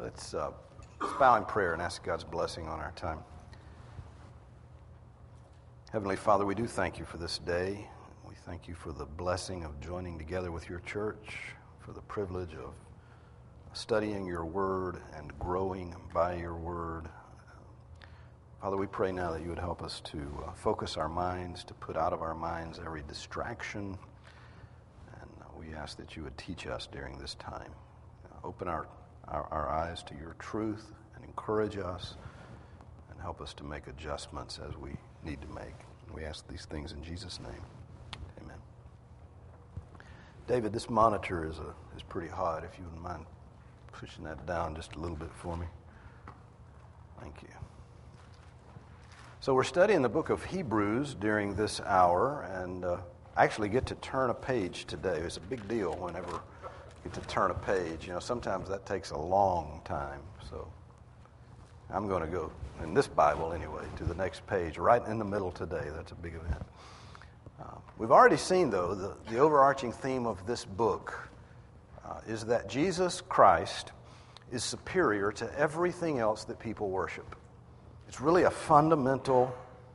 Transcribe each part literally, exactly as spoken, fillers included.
Let's, uh, let's bow in prayer and ask God's blessing on our time. Heavenly Father, we do thank you for this day. We thank you for the blessing of joining together with your church, for the privilege of studying your word and growing by your word. Father, we pray now that you would help us to uh, focus our minds, to put out of our minds every distraction. And uh, we ask that you would teach us during this time. Uh, open our, our, our eyes to your truth and encourage us and help us to make adjustments as we need to make. We ask these things in Jesus' name. Amen. David, this monitor is a, is pretty hot. If you wouldn't mind pushing that down just a little bit for me. Thank you. So we're studying the book of Hebrews during this hour, and uh, I actually get to turn a page today. It's a big deal whenever you get to turn a page. You know, sometimes that takes a long time. So I'm going to go, in this Bible anyway, to the next page, right in the middle today. That's a big event. Uh, we've already seen, though, the, the overarching theme of this book uh, is that Jesus Christ is superior to everything else that people worship. It's really a fundamental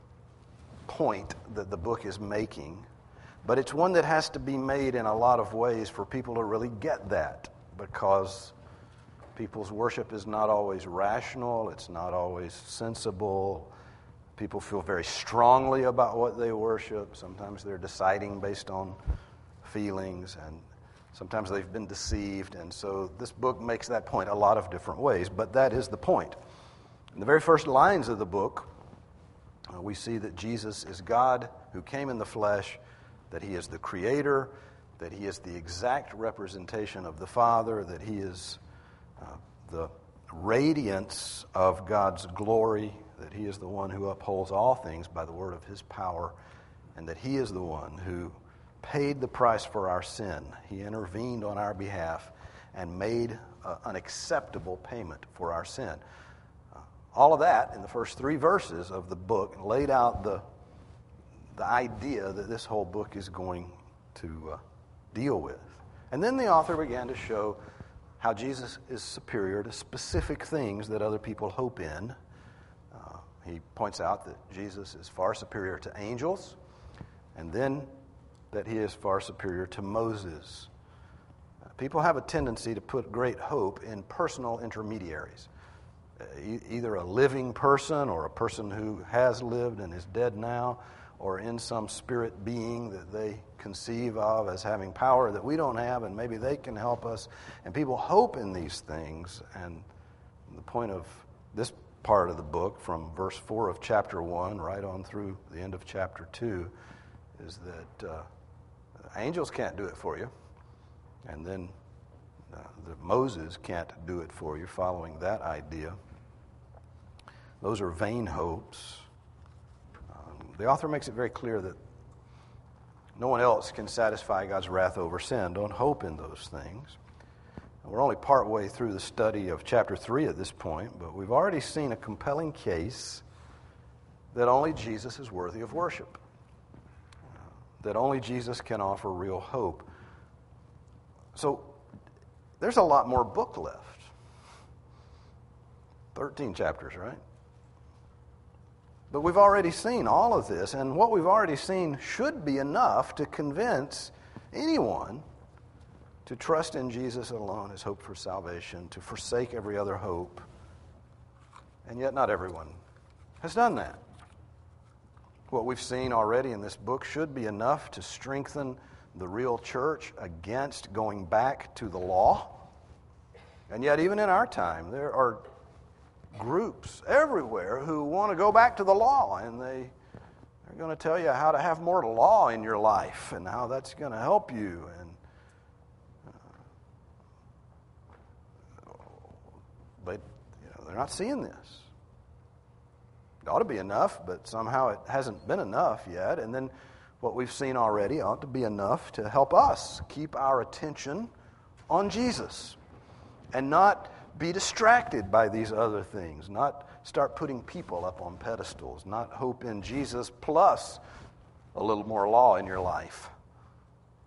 point that the book is making, but it's one that has to be made in a lot of ways for people to really get that, because people's worship is not always rational, it's not always sensible. People feel very strongly about what they worship. Sometimes they're deciding based on feelings, and sometimes they've been deceived, and so this book makes that point a lot of different ways, but that is the point. In the very first lines of the book, uh, we see that Jesus is God who came in the flesh, that he is the creator, that he is the exact representation of the Father, that he is uh, the radiance of God's glory, that he is the one who upholds all things by the word of his power, and that he is the one who paid the price for our sin. He intervened on our behalf and made uh, an acceptable payment for our sin. All of that in the first three verses of the book laid out the, the idea that this whole book is going to uh, deal with. And then the author began to show how Jesus is superior to specific things that other people hope in. Uh, he points out that Jesus is far superior to angels, and then that he is far superior to Moses. Uh, people have a tendency to put great hope in personal intermediaries. Either a living person or a person who has lived and is dead now, or in some spirit being that they conceive of as having power that we don't have, and maybe they can help us. And people hope in these things. And the point of this part of the book, from verse four of chapter one right on through the end of chapter two, is that uh, angels can't do it for you. And then Uh, that Moses can't do it for you, following that idea. Those are vain hopes. Um, the author makes it very clear that no one else can satisfy God's wrath over sin. Don't hope in those things. And we're only part way through the study of chapter three at this point, but we've already seen a compelling case that only Jesus is worthy of worship, uh, that only Jesus can offer real hope. So there's a lot more book left. thirteen chapters, right? But we've already seen all of this, and what we've already seen should be enough to convince anyone to trust in Jesus alone as hope for salvation, to forsake every other hope. And yet not everyone has done that. What we've seen already in this book should be enough to strengthen the real church against going back to the law. And yet even in our time, there are groups everywhere who want to go back to the law, and they are going to tell you how to have more law in your life and how that's going to help you. And uh, but you know, they're not seeing this. It ought to be enough, but somehow it hasn't been enough yet. And then what we've seen already ought to be enough to help us keep our attention on Jesus and not be distracted by these other things, not start putting people up on pedestals, not hope in Jesus plus a little more law in your life.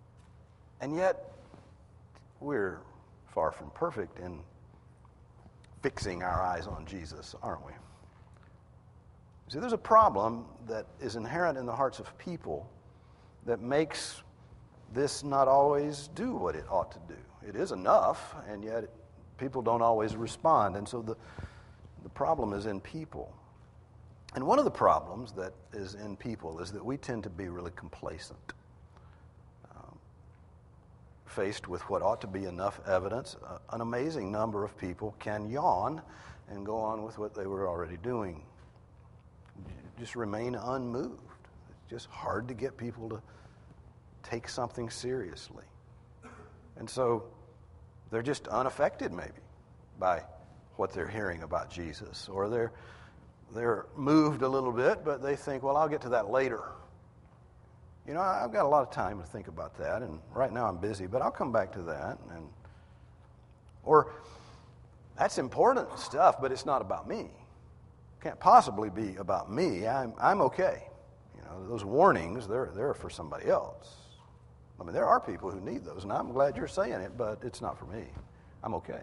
And yet, we're far from perfect in fixing our eyes on Jesus, aren't we? See, there's a problem that is inherent in the hearts of people that makes this not always do what it ought to do. It is enough, and yet it, people don't always respond. And so the, the problem is in people. And one of the problems that is in people is that we tend to be really complacent. Um, faced with what ought to be enough evidence, uh, an amazing number of people can yawn and go on with what they were already doing. Just remain unmoved. It's just hard to get people to take something seriously. And so they're just unaffected maybe by what they're hearing about Jesus. Or they're they're moved a little bit, but they think, well, I'll get to that later. You know, I've got a lot of time to think about that, and right now I'm busy, but I'll come back to that. And Or, that's important stuff, but it's not about me. Can't possibly be about me. I'm I'm okay. You know, those warnings, they're they're for somebody else. I mean, there are people who need those, and I'm glad you're saying it, but it's not for me. I'm okay.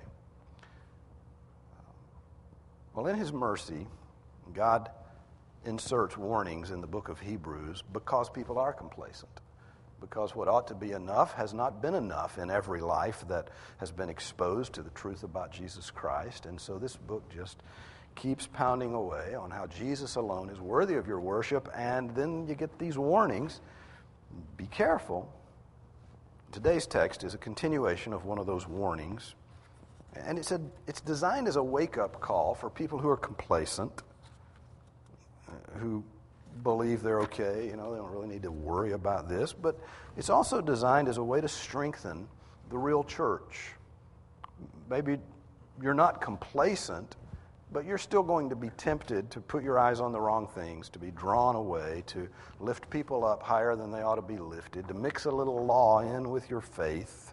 Well, in His mercy, God inserts warnings in the book of Hebrews because people are complacent. Because what ought to be enough has not been enough in every life that has been exposed to the truth about Jesus Christ. And so this book just keeps pounding away on how Jesus alone is worthy of your worship, and then you get these warnings. Be careful. Today's text is a continuation of one of those warnings, and it said it's designed as a wake-up call for people who are complacent, who believe they're okay, you know, they don't really need to worry about this, but it's also designed as a way to strengthen the real church. Maybe you're not complacent, but you're still going to be tempted to put your eyes on the wrong things, to be drawn away, to lift people up higher than they ought to be lifted, to mix a little law in with your faith.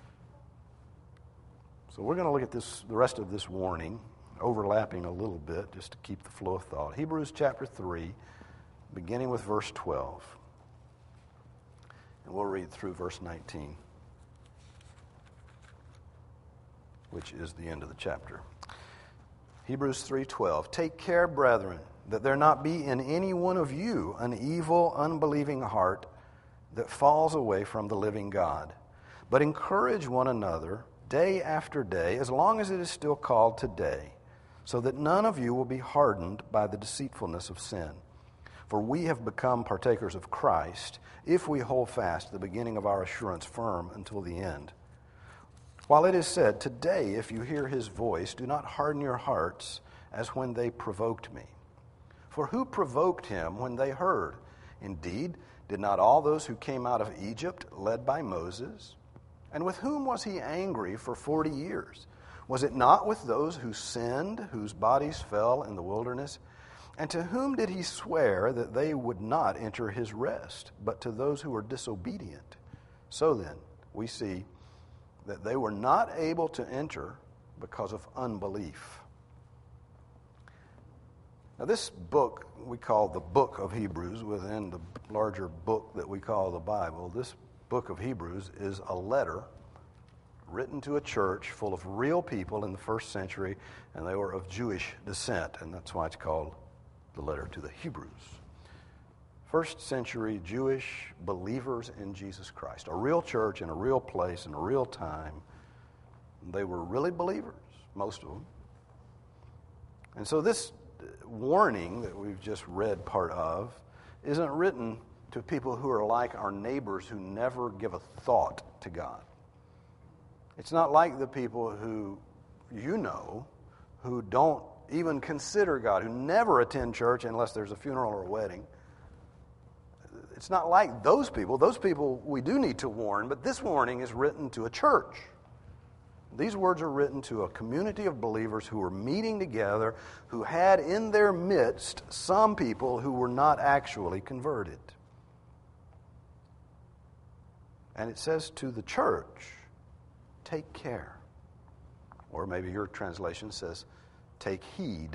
So we're going to look at this, the rest of this warning, overlapping a little bit just to keep the flow of thought. Hebrews chapter three, beginning with verse twelve. And we'll read through verse nineteen, which is the end of the chapter. Hebrews three twelve. Take care, brethren, that there not be in any one of you an evil, unbelieving heart that falls away from the living God. But encourage one another day after day, as long as it is still called today, so that none of you will be hardened by the deceitfulness of sin. For we have become partakers of Christ, if we hold fast the beginning of our assurance firm until the end. While it is said, today, if you hear His voice, do not harden your hearts as when they provoked me. For who provoked Him when they heard? Indeed, did not all those who came out of Egypt, led by Moses? And with whom was He angry for forty years? Was it not with those who sinned, whose bodies fell in the wilderness? And to whom did He swear that they would not enter His rest, but to those who were disobedient? So then, we see that they were not able to enter because of unbelief. Now, this book we call the book of Hebrews, within the larger book that we call the Bible. This book of Hebrews is a letter written to a church full of real people in the first century, and they were of Jewish descent, and that's why it's called the letter to the Hebrews. First century Jewish believers in Jesus Christ, a real church in a real place in a real time. They were really believers, most of them. And so this warning that we've just read part of isn't written to people who are like our neighbors who never give a thought to God. It's not like the people who you know who don't even consider God, who never attend church unless there's a funeral or a wedding. It's not like those people. Those people we do need to warn, but this warning is written to a church. These words are written to a community of believers who were meeting together, who had in their midst some people who were not actually converted. And it says to the church, take care. Or maybe your translation says, take heed.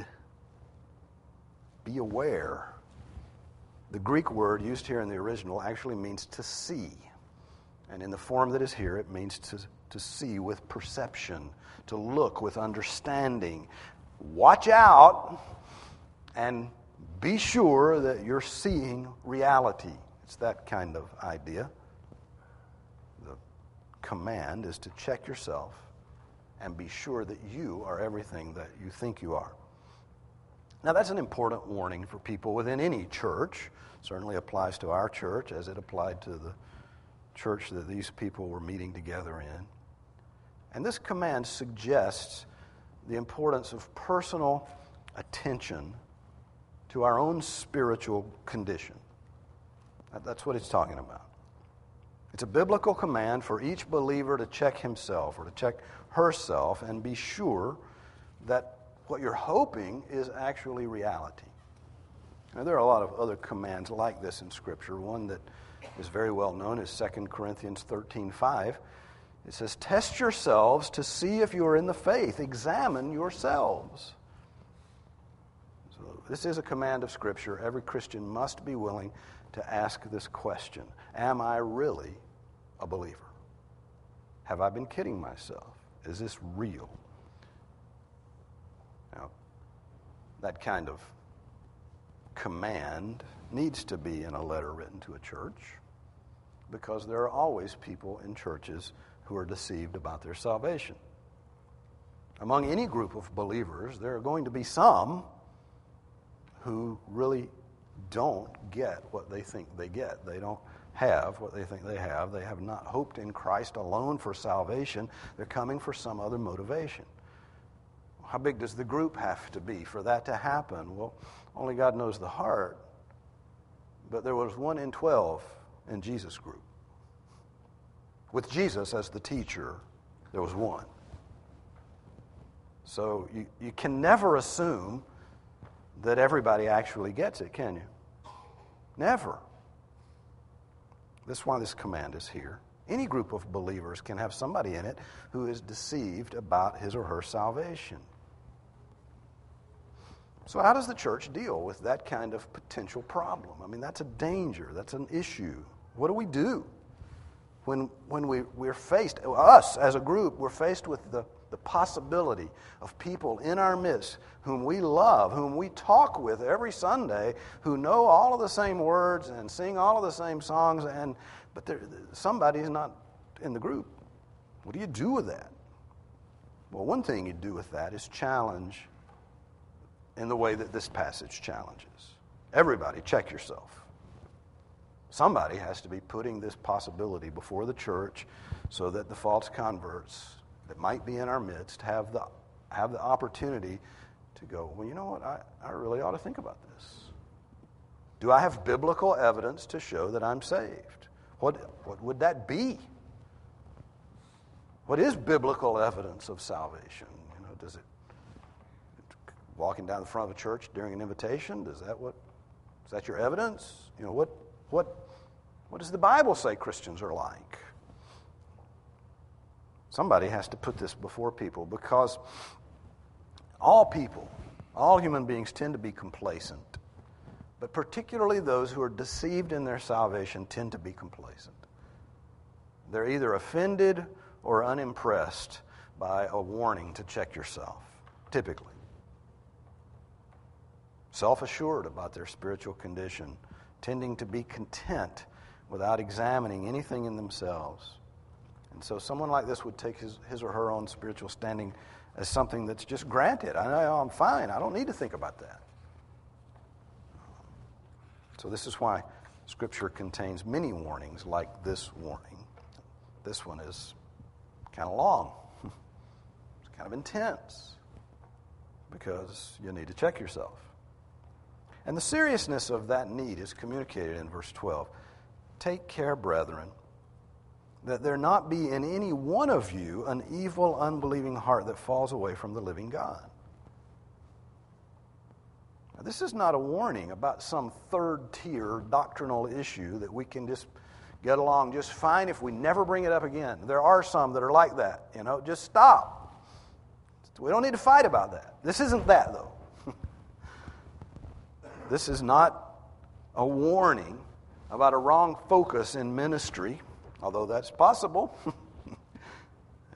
Be aware. The Greek word used here in the original actually means to see. And in the form that is here, it means to, to see with perception, to look with understanding. Watch out and be sure that you're seeing reality. It's that kind of idea. The command is to check yourself and be sure that you are everything that you think you are. Now, that's an important warning for people within any church. Certainly applies to our church as it applied to the church that these people were meeting together in. And this command suggests the importance of personal attention to our own spiritual condition. That's what it's talking about. It's a biblical command for each believer to check himself or to check herself and be sure that what you're hoping is actually reality. Now, there are a lot of other commands like this in Scripture. One that is very well known is Second Corinthians thirteen five. It says, "Test yourselves to see if you are in the faith. Examine yourselves." So this is a command of Scripture. Every Christian must be willing to ask this question: am I really a believer? Have I been kidding myself? Is this real? Now, that kind of command needs to be in a letter written to a church, because there are always people in churches who are deceived about their salvation. Among any group of believers, there are going to be some who really don't get what they think they get. They don't have what they think they have. They have not hoped in Christ alone for salvation. They're coming for some other motivation. How big does the group have to be for that to happen? Well, only God knows the heart. But there was one in twelve in Jesus' group. With Jesus as the teacher, there was one. So you, you can never assume that everybody actually gets it, can you? Never. That's why this command is here. Any group of believers can have somebody in it who is deceived about his or her salvation. So how does the church deal with that kind of potential problem? I mean, that's a danger. That's an issue. What do we do when when we, we're faced, us as a group, we're faced with the, the possibility of people in our midst whom we love, whom we talk with every Sunday, who know all of the same words and sing all of the same songs, and but somebody's not in the group. What do you do with that? Well, one thing you do with that is challenge in the way that this passage challenges. Everybody, check yourself. Somebody has to be putting this possibility before the church so that the false converts that might be in our midst have the have the opportunity to go, well, you know what, I, I really ought to think about this. Do I have biblical evidence to show that I'm saved? What what would that be? What is biblical evidence of salvation? You know, does it walking down the front of a church during an invitation? Does that what is that your evidence? You know, what what what does the Bible say Christians are like? Somebody has to put this before people, because all people, all human beings tend to be complacent. But particularly those who are deceived in their salvation tend to be complacent. They're either offended or unimpressed by a warning to check yourself, typically. Self-assured about their spiritual condition, tending to be content without examining anything in themselves. And so someone like this would take his, his or her own spiritual standing as something that's just granted. I know I'm fine. I don't need to think about that. So this is why Scripture contains many warnings like this warning. This one is kind of long. It's kind of intense, because you need to check yourself. And the seriousness of that need is communicated in verse twelve. Take care, brethren, that there not be in any one of you an evil, unbelieving heart that falls away from the living God. Now, this is not a warning about some third-tier doctrinal issue that we can just get along just fine if we never bring it up again. There are some that are like that. You know, just stop. We don't need to fight about that. This isn't that, though. This is not a warning about a wrong focus in ministry, although that's possible.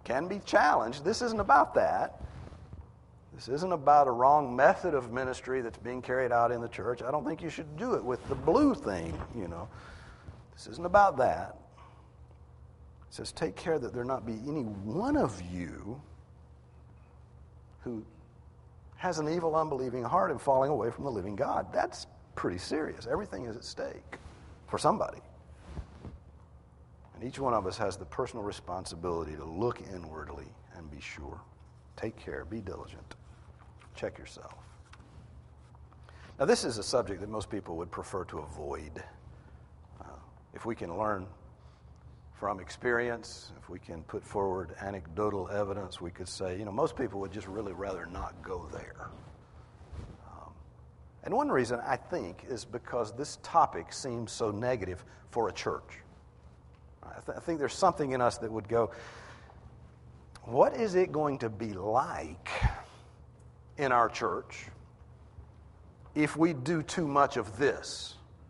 can be challenged. This isn't about that. This isn't about a wrong method of ministry that's being carried out in the church. I don't think you should do it with the blue thing, you know. This isn't about that. It says, take care that there not be any one of you who has an evil, unbelieving heart and falling away from the living God. That's pretty serious. Everything is at stake for somebody. And each one of us has the personal responsibility to look inwardly and be sure. Take care. Be diligent. Check yourself. Now, this is a subject that most people would prefer to avoid. Uh, if we can learn from experience, if we can put forward anecdotal evidence, we could say, you know, most people would just really rather not go there. Um, and one reason, I think, is because this topic seems so negative for a church. I, th- I think there's something in us that would go, what is it going to be like in our church if we do too much of this?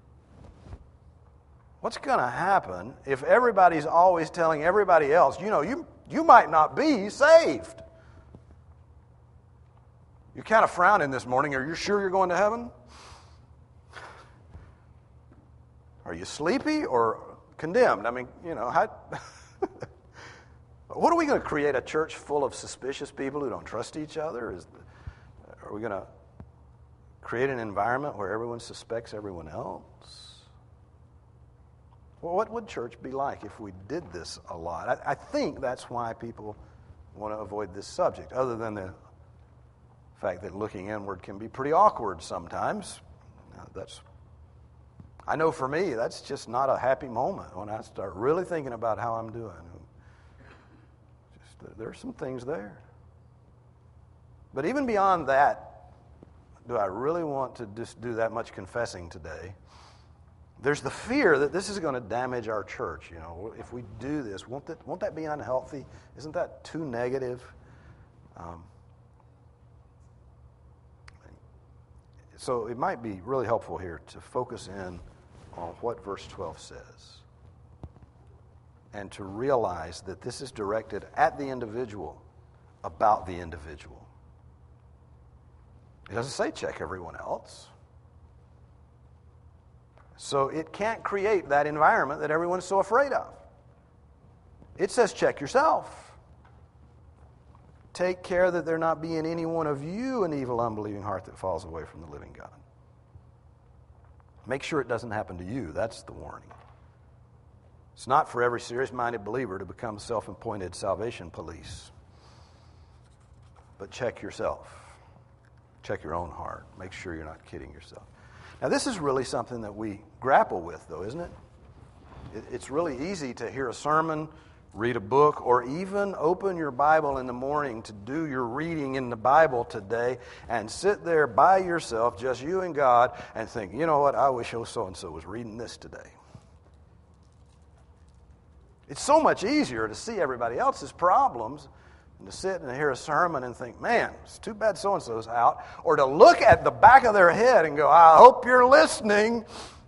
What's going to happen if everybody's always telling everybody else, you know, you, you might not be saved? You're kind of frowning this morning. Are you sure you're going to heaven? Are you sleepy or condemned? I mean, you know, how... What are we going to create, a church full of suspicious people who don't trust each other? Is, are we going to create an environment where everyone suspects everyone else? Well, what would church be like if we did this a lot? I, I think that's why people want to avoid this subject, other than the fact that looking inward can be pretty awkward sometimes. Now, that's, I know for me, that's just not a happy moment when I start really thinking about how I'm doing. There are some things there. But even beyond that, do I really want to just do that much confessing today? There's the fear that this is going to damage our church. You know, if we do this, won't that, won't that be unhealthy? Isn't that too negative? Um, so it might be really helpful here to focus in on what verse twelve says, and to realize that this is directed at the individual, about the individual. It doesn't say check everyone else. So it can't create that environment that everyone's so afraid of. It says check yourself. Take care that there not be in any one of you an evil, unbelieving heart that falls away from the living God. Make sure it doesn't happen to you. That's the warning. It's not for every serious-minded believer to become self-appointed salvation police. But check yourself. Check your own heart. Make sure you're not kidding yourself. Now, this is really something that we grapple with, though, isn't it? It's really easy to hear a sermon, read a book, or even open your Bible in the morning to do your reading in the Bible today and sit there by yourself, just you and God, and think, you know what, I wish so-and-so was reading this today. It's so much easier to see everybody else's problems than to sit and hear a sermon and think, man, it's too bad so-and-so's out. Or to look at the back of their head and go, I hope you're listening.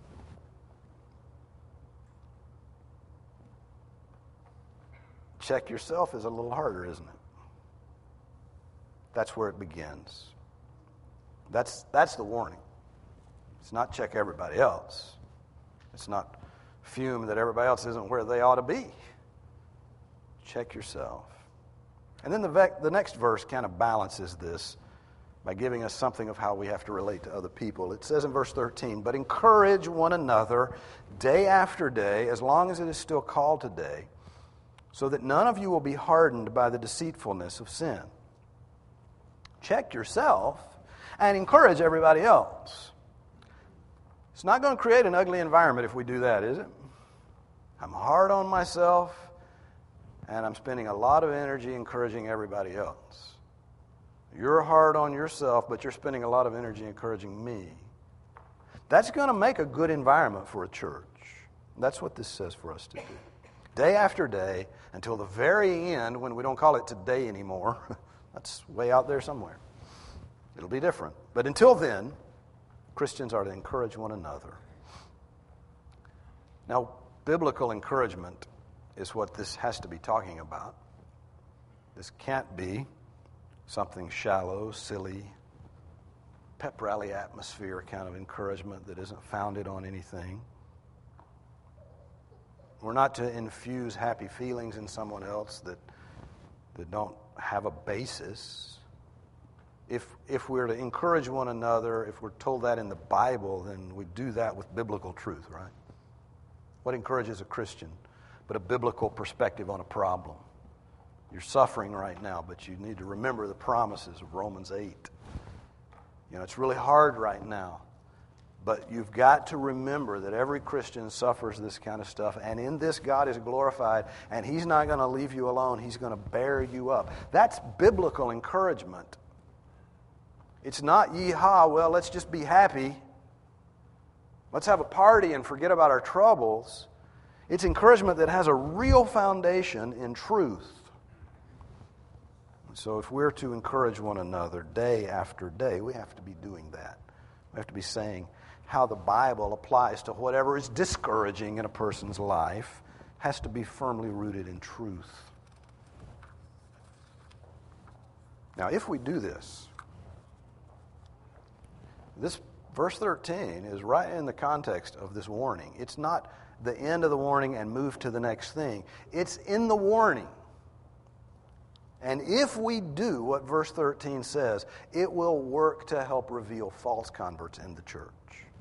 Check yourself is a little harder, isn't it? That's where it begins. That's, that's the warning. It's not check everybody else. It's not fume that everybody else isn't where they ought to be. Check yourself. And then the, vec- the next verse kind of balances this by giving us something of how we have to relate to other people. It says in verse thirteen, but encourage one another day after day, as long as it is still called today, so that none of you will be hardened by the deceitfulness of sin. Check yourself and encourage everybody else. It's not going to create an ugly environment if we do that, is it? I'm hard on myself, and I'm spending a lot of energy encouraging everybody else. You're hard on yourself, but you're spending a lot of energy encouraging me. That's going to make a good environment for a church. That's what this says for us to do. Day after day, until the very end, when we don't call it today anymore. That's way out there somewhere. It'll be different. But until then, Christians are to encourage one another. Now, biblical encouragement is what this has to be talking about. This can't be something shallow, silly, pep rally atmosphere kind of encouragement that isn't founded on anything. We're not to infuse happy feelings in someone else that, that don't have a basis. If, if we're to encourage one another, if we're told that in the Bible, then we do that with biblical truth, right? What encourages a Christian but a biblical perspective on a problem? You're suffering right now, but you need to remember the promises of Romans eight. You know, it's really hard right now, but you've got to remember that every Christian suffers this kind of stuff, and in this God is glorified, and He's not going to leave you alone. He's going to bear you up. That's biblical encouragement. It's not, yee-haw, well, let's just be happy. Let's have a party and forget about our troubles. It's encouragement that has a real foundation in truth. So if we're to encourage one another day after day, we have to be doing that. We have to be saying how the Bible applies to whatever is discouraging in a person's life has to be firmly rooted in truth. Now, if we do this, this verse thirteen is right in the context of this warning. It's not the end of the warning and move to the next thing. It's in the warning. And if we do what verse thirteen says, it will work to help reveal false converts in the church.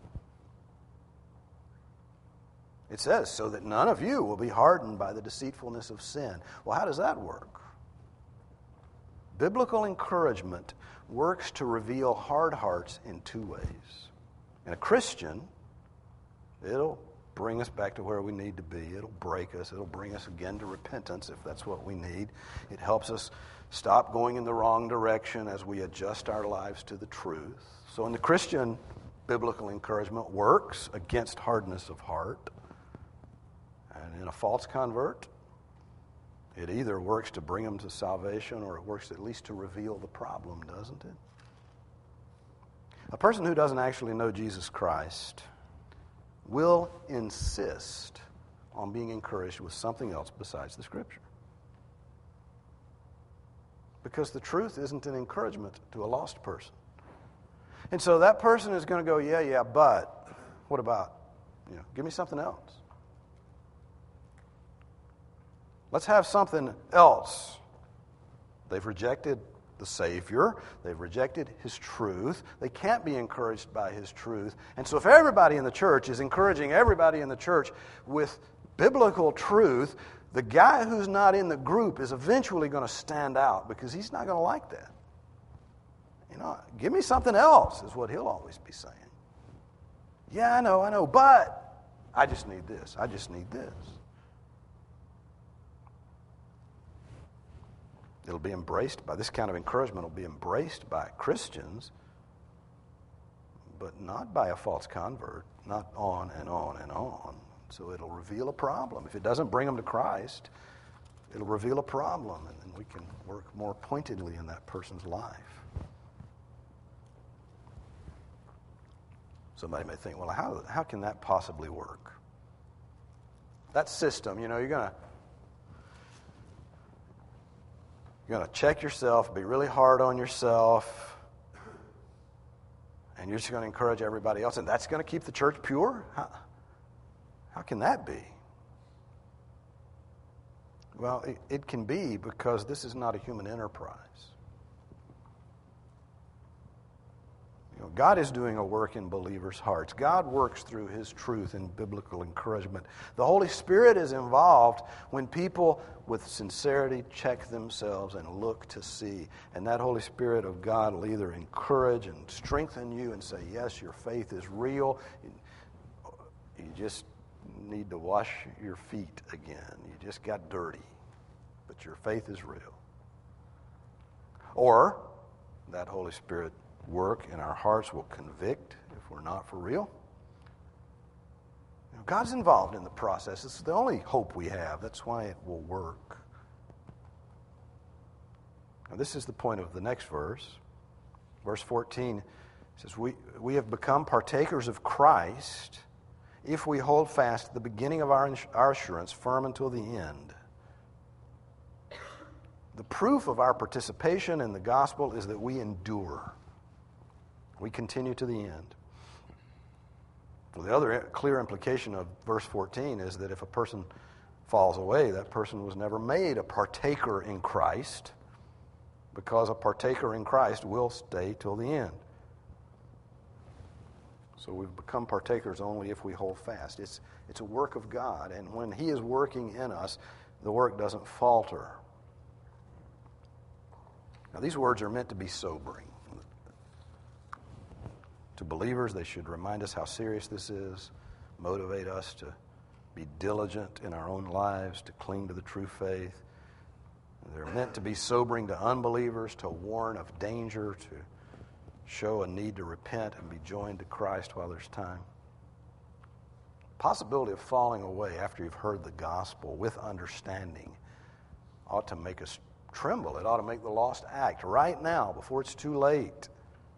It says, so that none of you will be hardened by the deceitfulness of sin. Well, how does that work? Biblical encouragement works to reveal hard hearts in two ways. And a Christian, it'll bring us back to where we need to be. It'll break us. It'll bring us again to repentance if that's what we need. It helps us stop going in the wrong direction as we adjust our lives to the truth. So in the Christian, biblical encouragement works against hardness of heart. And in a false convert, it either works to bring them to salvation or it works at least to reveal the problem, doesn't it? A person who doesn't actually know Jesus Christ will insist on being encouraged with something else besides the Scripture. Because the truth isn't an encouragement to a lost person. And so that person is going to go, yeah, yeah, but what about, you know, give me something else. Let's have something else. They've rejected the Savior. They've rejected His truth. They can't be encouraged by His truth. And so if everybody in the church is encouraging everybody in the church with biblical truth, the guy who's not in the group is eventually going to stand out because he's not going to like that. You know, give me something else is what he'll always be saying. Yeah, I know, I know, but I just need this. I just need this. It'll be embraced by, this kind of encouragement will be embraced by Christians, but not by a false convert, not on and on and on. So it'll reveal a problem. If it doesn't bring them to Christ, it'll reveal a problem, and then we can work more pointedly in that person's life. Somebody may think, well, how, how can that possibly work? That system, you know, you're going to You're going to check yourself, be really hard on yourself, and you're just going to encourage everybody else, and that's going to keep the church pure? How, how can that be? Well, it, it can be because this is not a human enterprise. You know, God is doing a work in believers' hearts. God works through His truth and biblical encouragement. The Holy Spirit is involved when people with sincerity check themselves and look to see. And that Holy Spirit of God will either encourage and strengthen you and say, yes, your faith is real. You just need to wash your feet again. You just got dirty. But your faith is real. Or that Holy Spirit work in our hearts will convict if we're not for real. You know, God's involved in the process. It's the only hope we have. That's why it will work. Now, this is the point of the next verse. Verse fourteen says, we, we have become partakers of Christ if we hold fast the beginning of our, our assurance firm until the end. The proof of our participation in the gospel is that we endure. We continue to the end. Well, the other clear implication of verse fourteen is that if a person falls away, that person was never made a partaker in Christ, because a partaker in Christ will stay till the end. So we've become partakers only if we hold fast. It's, it's a work of God, and when He is working in us, the work doesn't falter. Now, these words are meant to be sobering. To believers, they should remind us how serious this is, motivate us to be diligent in our own lives, to cling to the true faith. They're meant to be sobering to unbelievers, to warn of danger, to show a need to repent and be joined to Christ while there's time. Possibility of falling away after you've heard the gospel with understanding ought to make us tremble. It ought to make the lost act right now before it's too late.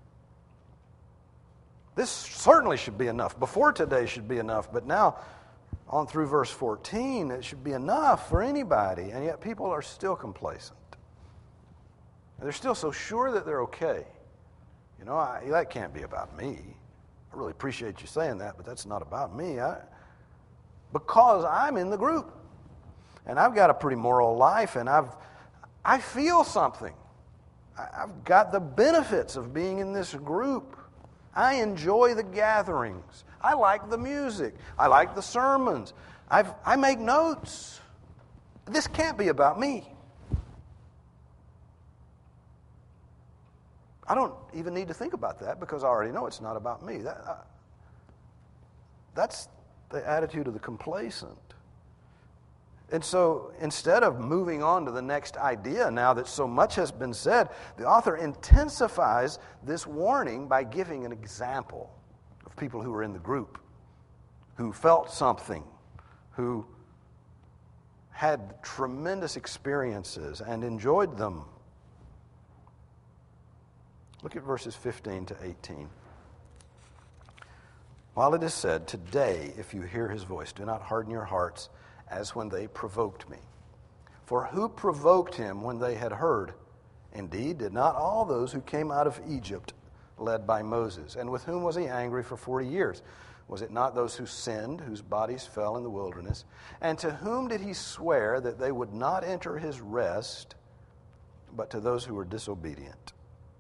This certainly should be enough. Before today should be enough, but now on through verse fourteen, it should be enough for anybody, and yet people are still complacent. They're still so sure that they're okay. You know, I, that can't be about me. I really appreciate you saying that, but that's not about me. I, because I'm in the group, and I've got a pretty moral life, and I've I feel something. I, I've got the benefits of being in this group. I enjoy the gatherings. I like the music. I like the sermons. I've, I make notes. This can't be about me. I don't even need to think about that because I already know it's not about me. That, I, that's the attitude of the complacent. And so instead of moving on to the next idea now that so much has been said, the author intensifies this warning by giving an example of people who were in the group, who felt something, who had tremendous experiences and enjoyed them. Look at verses fifteen to eighteen. While it is said, "Today, if you hear His voice, do not harden your hearts as when they provoked me. For who provoked Him when they had heard? Indeed, did not all those who came out of Egypt, led by Moses? And with whom was He angry for forty years? Was it not those who sinned, whose bodies fell in the wilderness? And to whom did He swear that they would not enter His rest, but to those who were disobedient?"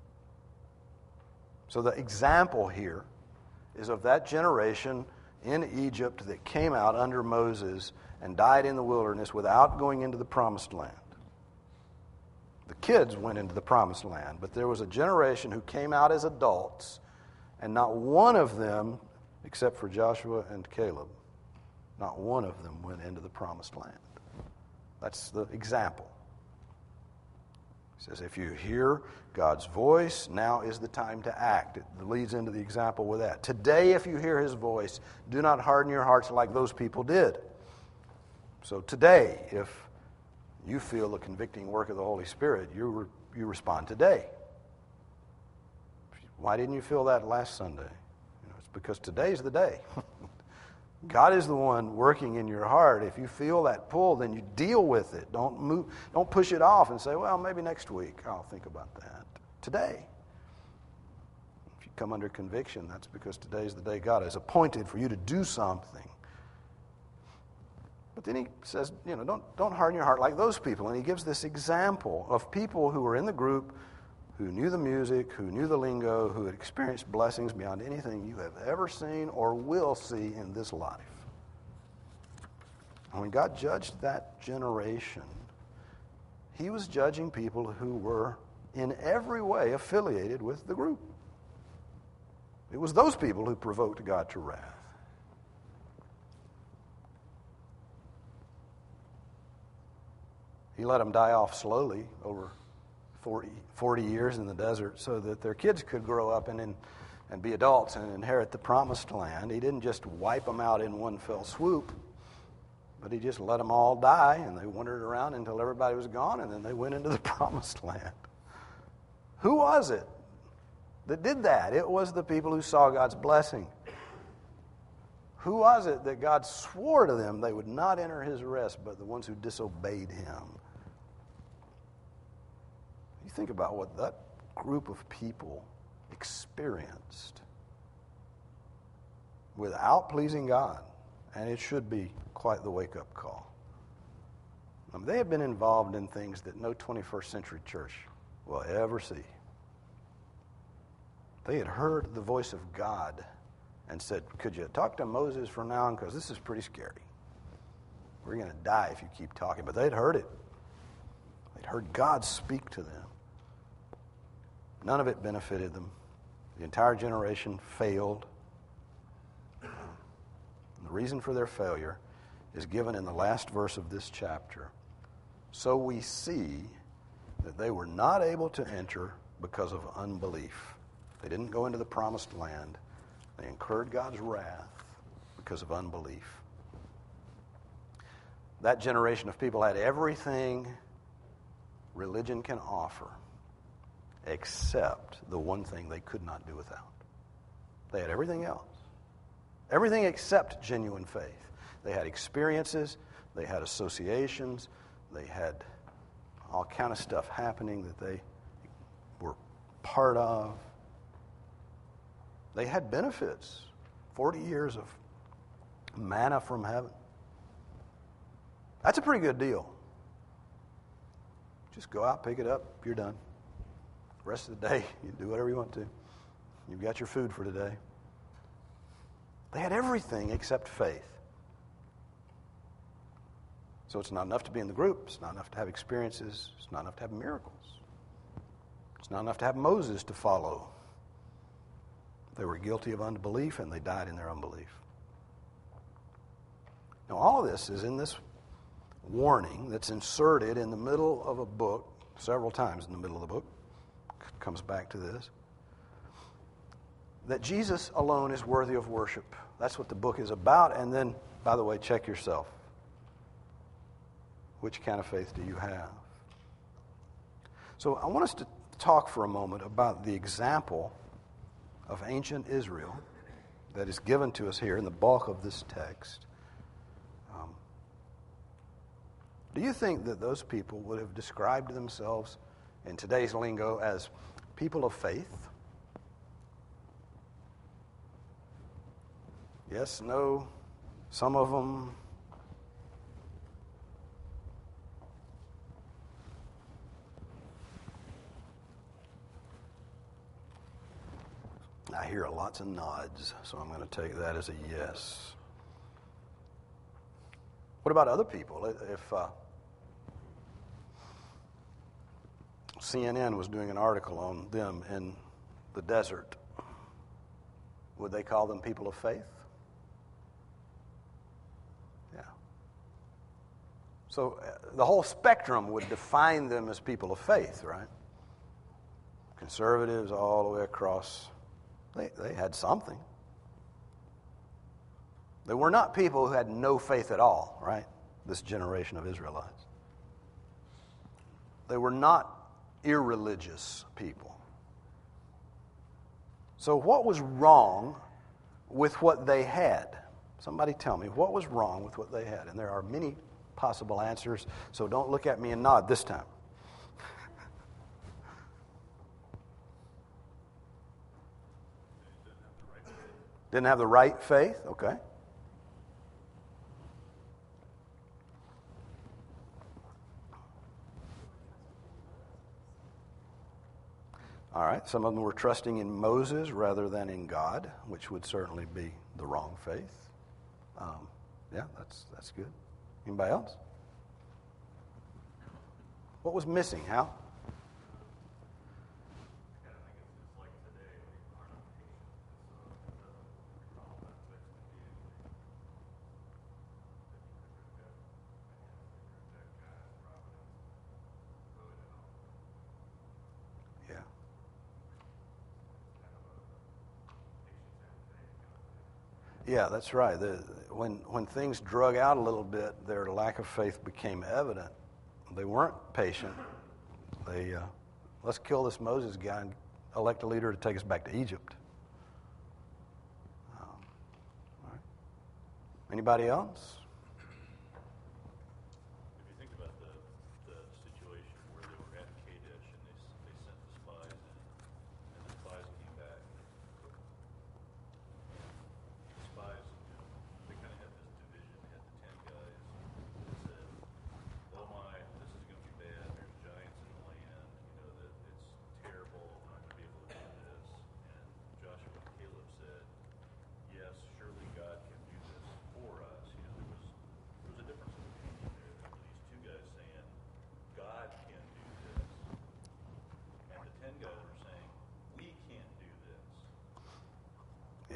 So the example here is of that generation in Egypt that came out under Moses and died in the wilderness without going into the promised land. The kids went into the promised land, but there was a generation who came out as adults, and not one of them, except for Joshua and Caleb, not one of them went into the promised land. That's the example. He says, if you hear God's voice, now is the time to act. It leads into the example with that. Today, if you hear His voice, do not harden your hearts like those people did. So today, if you feel the convicting work of the Holy Spirit, you re- you respond today. Why didn't you feel that last Sunday? You know, it's because today's the day. God is the one working in your heart. If you feel that pull, then you deal with it. Don't move. Don't push it off and say, well, maybe next week I'll think about that. Today. If you come under conviction, that's because today's the day God has appointed for you to do something. But then he says, you know, don't, don't harden your heart like those people. And he gives this example of people who were in the group, who knew the music, who knew the lingo, who had experienced blessings beyond anything you have ever seen or will see in this life. And when God judged that generation, He was judging people who were in every way affiliated with the group. It was those people who provoked God to wrath. He let them die off slowly over forty, forty years in the desert so that their kids could grow up and, and be adults and inherit the promised land. He didn't just wipe them out in one fell swoop, but He just let them all die, and they wandered around until everybody was gone, and then they went into the promised land. Who was it that did that? It was the people who saw God's blessing. Who was it that God swore to them they would not enter His rest, but the ones who disobeyed Him? You think about what that group of people experienced without pleasing God, and it should be quite the wake-up call. I mean, they have been involved in things that no twenty-first century church will ever see. They had heard the voice of God and said, could you talk to Moses from now on, because this is pretty scary. We're going to die if you keep talking. But they'd heard it. They'd heard God speak to them. None of it benefited them. The entire generation failed. And the reason for their failure is given in the last verse of this chapter. So we see that they were not able to enter because of unbelief. They didn't go into the promised land. They incurred God's wrath because of unbelief. That generation of people had everything religion can offer, except the one thing they could not do without. They had everything else. Everything except genuine faith. They had experiences, they had associations, they had all kind of stuff happening that they were part of. They had benefits. forty years of manna from heaven. That's a pretty good deal. Just go out, pick it up, you're done. The rest of the day, you do whatever you want to. You've got your food for today. They had everything except faith. So it's not enough to be in the group. It's not enough to have experiences. It's not enough to have miracles. It's not enough to have Moses to follow. They were guilty of unbelief, and they died in their unbelief. Now, all of this is in this warning that's inserted in the middle of a book, several times in the middle of the book. It comes back to this. That Jesus alone is worthy of worship. That's what the book is about. And then, by the way, check yourself. Which kind of faith do you have? So I want us to talk for a moment about the example of ancient Israel that is given to us here in the bulk of this text. Um, do you think that those people would have described themselves in today's lingo as people of faith? Yes, no, some of them. I hear lots of nods, so I'm going to take that as a yes. What about other people? If uh, C N N was doing an article on them in the desert, would they call them people of faith? Yeah. So uh, the whole spectrum would define them as people of faith, right? Conservatives all the way across. They, they had something. They were not people who had no faith at all, right? This generation of Israelites. They were not irreligious people. So what was wrong with what they had? Somebody tell me, what was wrong with what they had? And there are many possible answers, so don't look at me and nod this time. Didn't have the right faith? Okay. All right. Some of them were trusting in Moses rather than in God, which would certainly be the wrong faith. Um, yeah, that's that's good. Anybody else? What was missing, Hal? Yeah, that's right. The, when when things drug out a little bit, their lack of faith became evident. They weren't patient. They uh, let's kill this Moses guy and elect a leader to take us back to Egypt. Um, all right. Anybody else? If you think about the, the situation where they were at Kadesh and they,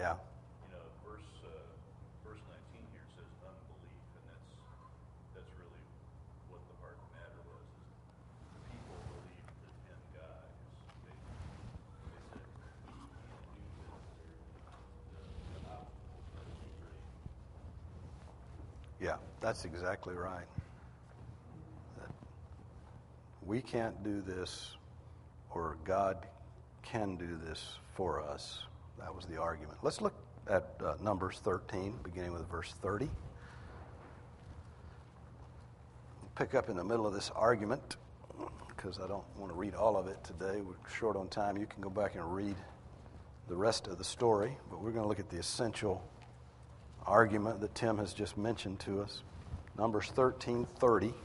Yeah. You know, verse uh, verse nineteen here says unbelief, and that's that's really what the heart of the matter was. Is the people believed in God. They, they said he can't do this. The, the obstacles are too great. Yeah, that's exactly right. That we can't do this, or God can do this for us. That was the argument. Let's look at uh, Numbers thirteen, beginning with verse thirty. We'll pick up in the middle of this argument, because I don't want to read all of it today. We're short on time. You can go back and read the rest of the story, but we're going to look at the essential argument that Tim has just mentioned to us. Numbers thirteen thirty.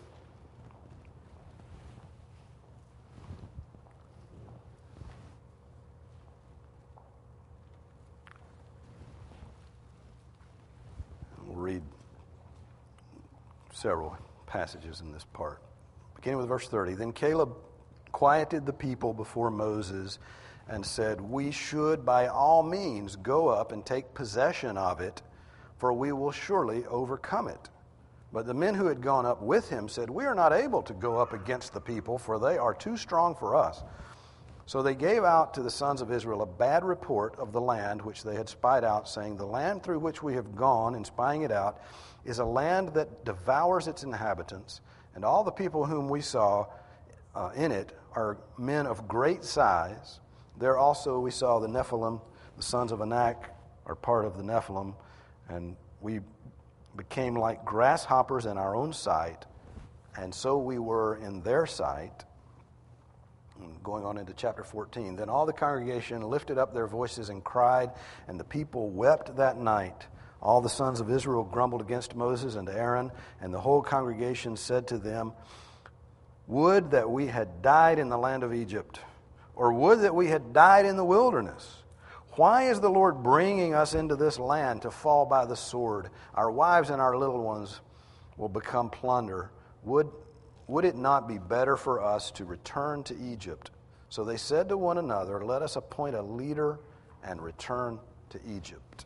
We'll read several passages in this part. Beginning with verse thirty. Then Caleb quieted the people before Moses and said, "We should by all means go up and take possession of it, for we will surely overcome it." But the men who had gone up with him said, "We are not able to go up against the people, for they are too strong for us." So they gave out to the sons of Israel a bad report of the land which they had spied out, saying, "The land through which we have gone in spying it out is a land that devours its inhabitants, and all the people whom we saw uh, in it are men of great size. There also we saw the Nephilim, the sons of Anak are part of the Nephilim, and we became like grasshoppers in our own sight, and so we were in their sight." And going on into chapter fourteen. Then all the congregation lifted up their voices and cried, and the people wept that night. All the sons of Israel grumbled against Moses and Aaron, and the whole congregation said to them, "Would that we had died in the land of Egypt, or would that we had died in the wilderness. Why is the Lord bringing us into this land to fall by the sword? Our wives and our little ones will become plunder. Would, would it not be better for us to return to Egypt?" So they said to one another, "Let us appoint a leader and return to Egypt."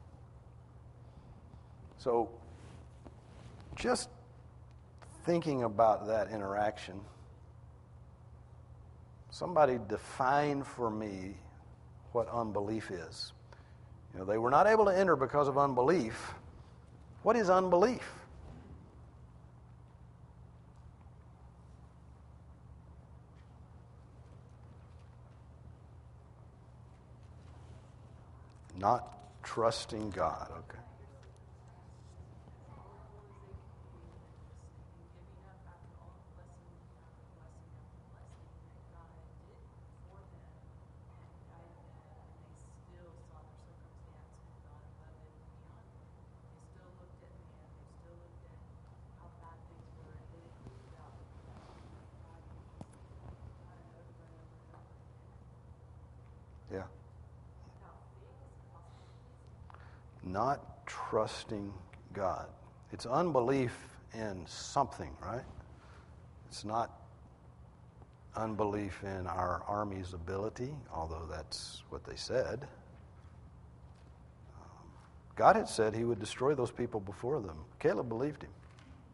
So just thinking about that interaction, somebody define for me what unbelief is. You know, they were not able to enter because of unbelief. What is unbelief? Not trusting God. Okay. Yeah. Not trusting God. It's unbelief in something, right? It's not unbelief in our army's ability, although that's what they said. Um, God had said he would destroy those people before them. Caleb believed him.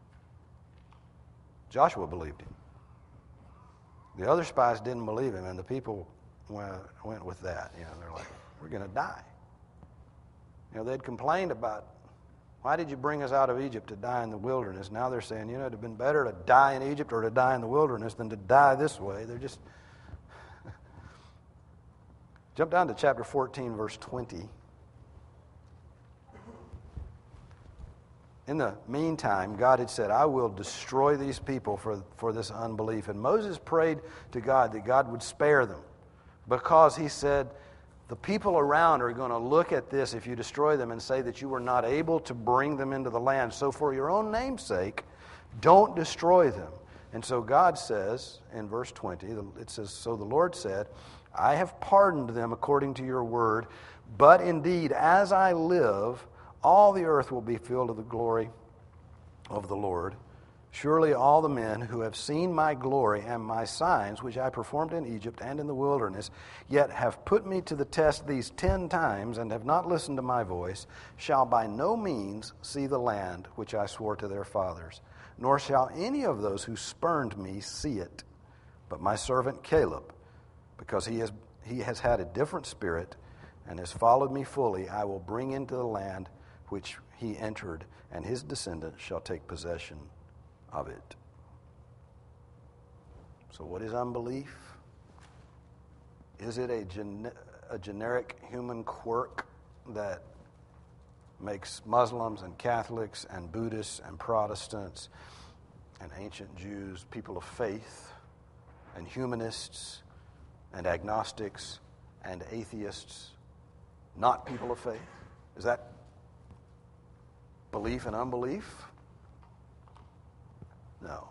Joshua believed him. The other spies didn't believe him, and the people went, went with that. You know, they're like, "We're going to die." You know, they'd complained about, "Why did you bring us out of Egypt to die in the wilderness?" Now they're saying, you know, it'd have been better to die in Egypt or to die in the wilderness than to die this way. They're just... Jump down to chapter fourteen, verse twenty. In the meantime, God had said, "I will destroy these people for, for this unbelief." And Moses prayed to God that God would spare them, because he said, the people around are going to look at this if you destroy them and say that you were not able to bring them into the land. So for your own name's sake, don't destroy them. And so God says in verse twenty, it says, "So the Lord said, I have pardoned them according to your word, but indeed, as I live, all the earth will be filled with the glory of the Lord. Surely all the men who have seen my glory and my signs, which I performed in Egypt and in the wilderness, yet have put me to the test these ten times and have not listened to my voice, shall by no means see the land which I swore to their fathers, nor shall any of those who spurned me see it. But my servant Caleb, because he has, he has had a different spirit and has followed me fully, I will bring into the land which he entered, and his descendants shall take possession of it. So what is unbelief? Is it a, gen- a generic human quirk that makes Muslims and Catholics and Buddhists and Protestants and ancient Jews people of faith, and humanists and agnostics and atheists not people of faith? Is that belief and unbelief? No.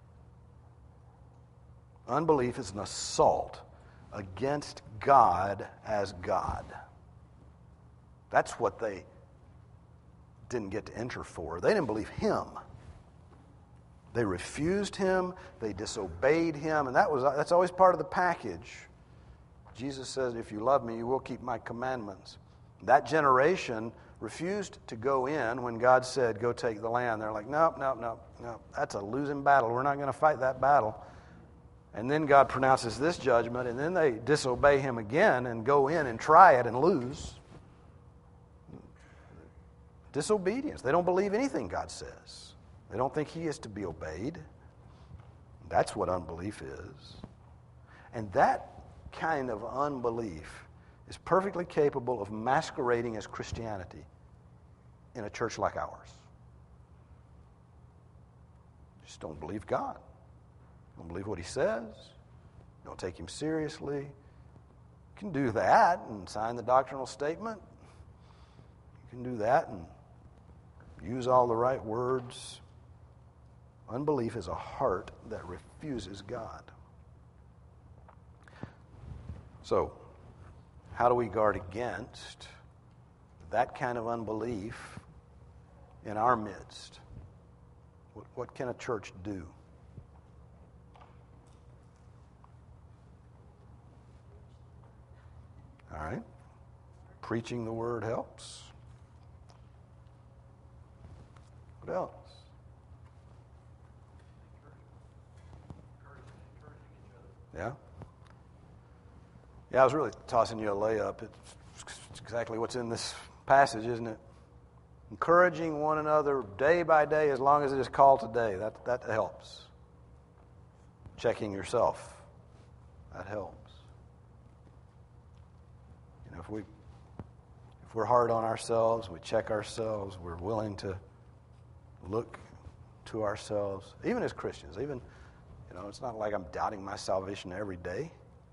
Unbelief is an assault against God as God. That's what they didn't get to enter for. They didn't believe him. They refused him. They disobeyed him. And that was that's always part of the package. Jesus says, if you love me, you will keep my commandments. That generation refused to go in when God said, go take the land. They're like, nope, nope, nope, nope. That's a losing battle. We're not going to fight that battle. And then God pronounces this judgment, and then they disobey him again and go in and try it and lose. Disobedience. They don't believe anything God says. They don't think he is to be obeyed. That's what unbelief is. And that kind of unbelief is perfectly capable of masquerading as Christianity in a church like ours. Just don't believe God. Don't believe what he says. Don't take him seriously. You can do that and sign the doctrinal statement. You can do that and use all the right words. Unbelief is a heart that refuses God. So, how do we guard against that kind of unbelief in our midst? What, what can a church do? All right. Preaching the word helps. What else? Yeah? Yeah, I was really tossing you a layup. It's exactly what's in this passage, isn't it? Encouraging one another day by day as long as it is called today. That, that helps. Checking yourself. That helps. You know, if we if we're hard on ourselves, we check ourselves, we're willing to look to ourselves, even as Christians, even, you know, it's not like I'm doubting my salvation every day.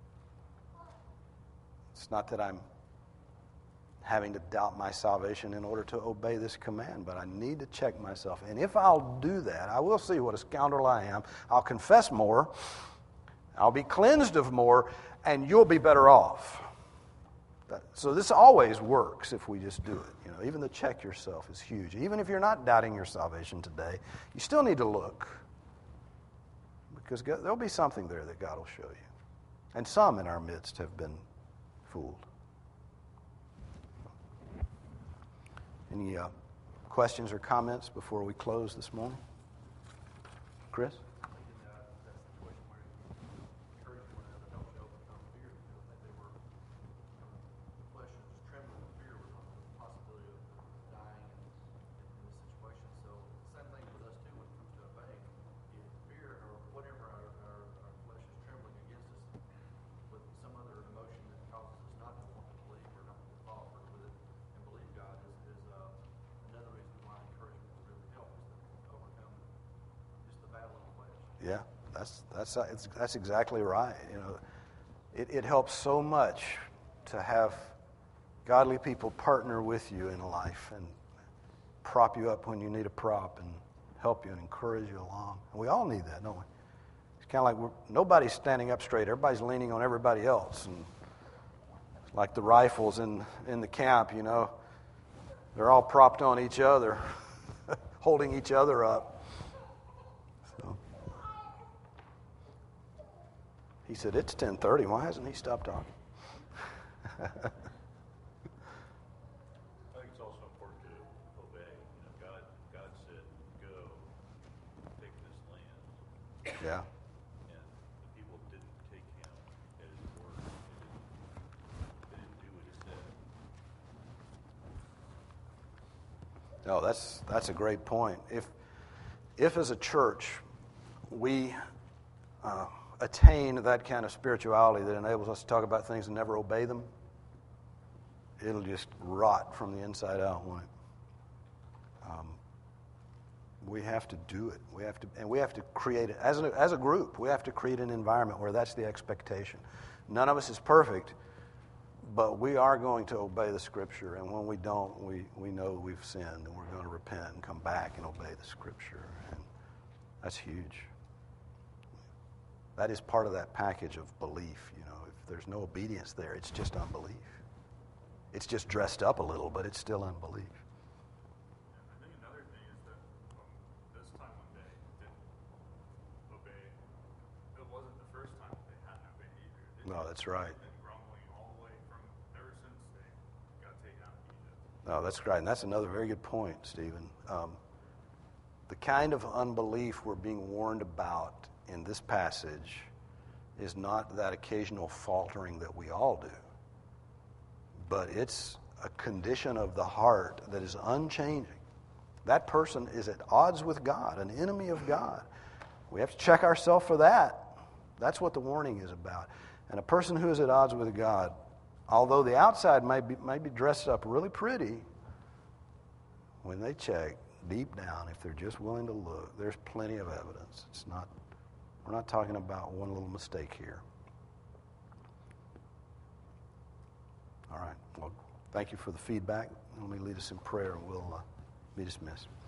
It's not that I'm having to doubt my salvation in order to obey this command, but I need to check myself. And if I'll do that, I will see what a scoundrel I am. I'll confess more. I'll be cleansed of more, and you'll be better off. So this always works if we just do it. You know, even the check yourself is huge. Even if you're not doubting your salvation today, you still need to look, because there'll be something there that God will show you. And some in our midst have been fooled. Any uh, questions or comments before we close this morning? Chris? Yeah, that's that's it's, that's exactly right. You know, it, it helps so much to have godly people partner with you in life and prop you up when you need a prop and help you and encourage you along. And we all need that, don't we? It's kind of like we're, nobody's standing up straight. Everybody's leaning on everybody else, and like the rifles in in the camp, you know, they're all propped on each other, holding each other up. He said, it's ten thirty. Why hasn't he stopped talking? I think it's also important to obey. You know, God, God said, "Go, take this land," Yeah. and the people didn't take him at his word. They didn't, they didn't do what he said. No, that's that's a great point. If if as a church we uh, attain that kind of spirituality that enables us to talk about things and never obey them, it'll just rot from the inside out, won't it? Um, we have to do it. We have to, and we have to create it as a, as a group. We have to create an environment where that's the expectation. None of us is perfect, but we are going to obey the Scripture. And when we don't, we, we know we've sinned, and we're going to repent and come back and obey the Scripture. And that's huge. That is part of that package of belief. You know, if there's no obedience there, it's just unbelief. It's just dressed up a little, but it's still unbelief. I think another thing is that um, this time when they didn't obey, it wasn't the first time that they hadn't obeyed either. They No, that's right. They've been grumbling all the way from ever since they got taken out of Egypt. No, that's right. And that's another very good point, Stephen. Um, the kind of unbelief we're being warned about in this passage is not that occasional faltering that we all do, but it's a condition of the heart that is unchanging. That person is at odds with God, an enemy of God. We have to check ourselves for that. That's what the warning is about. And a person who is at odds with God, although the outside may be, may be dressed up really pretty, when they check deep down, if they're just willing to look, there's plenty of evidence. It's not, we're not talking about one little mistake here. All right. Well, thank you for the feedback. Let me lead us in prayer, and we'll uh, be dismissed.